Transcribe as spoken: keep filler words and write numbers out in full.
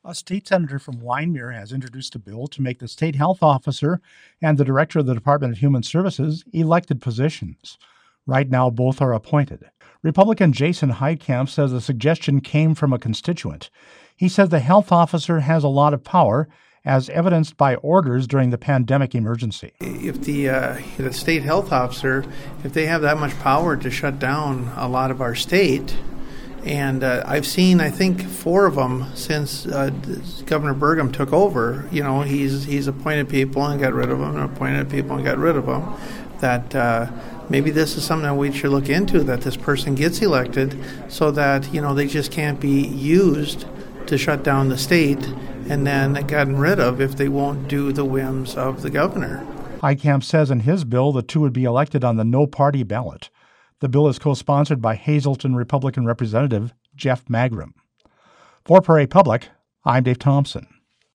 A state senator from Wyndmere has introduced a bill to make the state health officer and the director of the Department of Human Services elected positions. Right now, both are appointed. Republican Jason Heitkamp says the suggestion came from a constituent. He says the health officer has a lot of power, as evidenced by orders during the pandemic emergency. If the, uh, the state health officer, if they have that much power to shut down a lot of our state, and uh, I've seen, I think, four of them since uh, Governor Burgum took over. You know, he's he's appointed people and got rid of them, and appointed people and got rid of them. That uh, maybe this is something that we should look into, that this person gets elected so that, you know, they just can't be used to shut down the state and then gotten rid of if they won't do the whims of the governor. Heitkamp says in his bill the two would be elected on the no-party ballot. The bill is co-sponsored by Hazleton Republican Representative Jeff Magrum. For Prairie Public, I'm Dave Thompson.